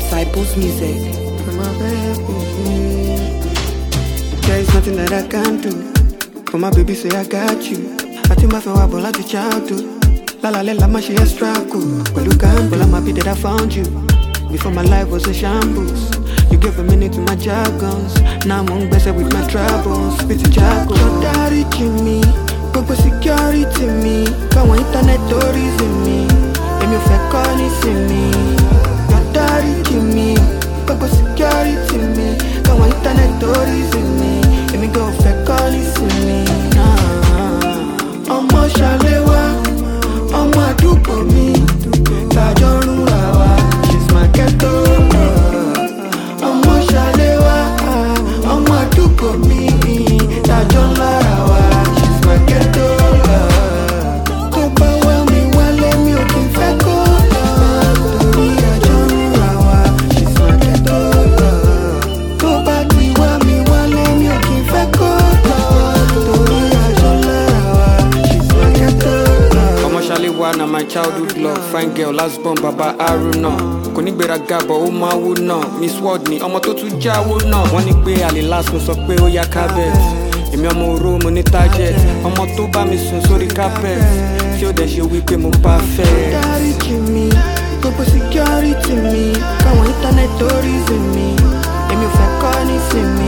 Disciples Music. My baby, there is nothing that I can't do. For my baby, say I got you. I think my friend will like child too. La la la la, my she extra cool. But look, I'm happy that I found you. Before my life was a shambles. You gave a minute to my jargons. Now I'm on better with my troubles. Spit to jargon. Your daddy Jimmy, Gogo security me. Come on internet stories in me. And you fake calling in me. Your daddy Jimmy, Gogo security me. Come on internet stories in me. And me go fake calling in me. Ọmọ ṣàlẹ́wà, ọmọ àdúgbò mi, tàjọ ń rà wá, she's my ghetto. Ọmọ ṣàlẹ́wà, ọmọ àdúgbò mi, tàjọ ń rà wá, she's my ghetto. Tó bá wá mi wálé mi ò kí n fẹ́ kó lọ, torí àjọ ń rà wá, she's my ghetto. Tó bá ti wá mi wálé mi ò kí n fẹ́ kó lọ, torí àjọ ń rà wá. Shalewa na my childhood love. Fine girl, last born Baba Aruna. Kò ní gbéraga bọ̀ ó máa wú náà. Miss World ni ọmọ tó tún jáwó náà. Wọ́n ní pé àlè last mo sọ pé ó yá carpet. Èmi ọmọ oró mo ní target. Ọmọ tó bá mi sùn sórí carpet. Tí ó dẹ̀ ṣe wípé mo perfect. Dáríjì mi, gbogbo security mi. Káwọn internet stories mi. Èmi ò fẹ́ kọ́ nísìnyí.